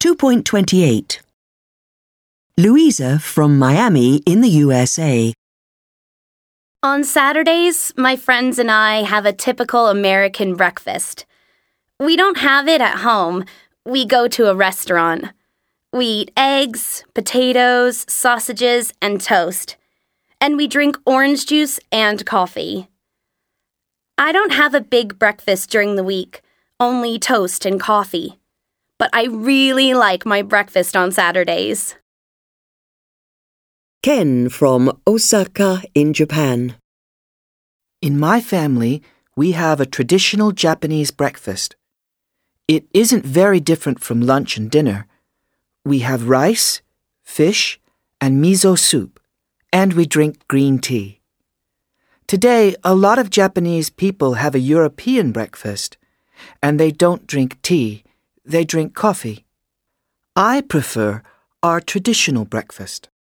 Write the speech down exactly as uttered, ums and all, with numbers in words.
two point two eight. Louisa from Miami in the U S A. On Saturdays, my friends and I have a typical American breakfast. We don't have it at home. We go to a restaurant. We eat eggs, potatoes, sausages, and toast. And we drink orange juice and coffee. I don't have a big breakfast during the week, only toast and coffee. But I really like my breakfast on Saturdays. Ken from Osaka in Japan. In my family, we have a traditional Japanese breakfast. It isn't very different from lunch and dinner. We have rice, fish, and miso soup, and we drink green tea. Today, a lot of Japanese people have a European breakfast, and they don't drink tea, they drink coffee. I prefer our traditional breakfast.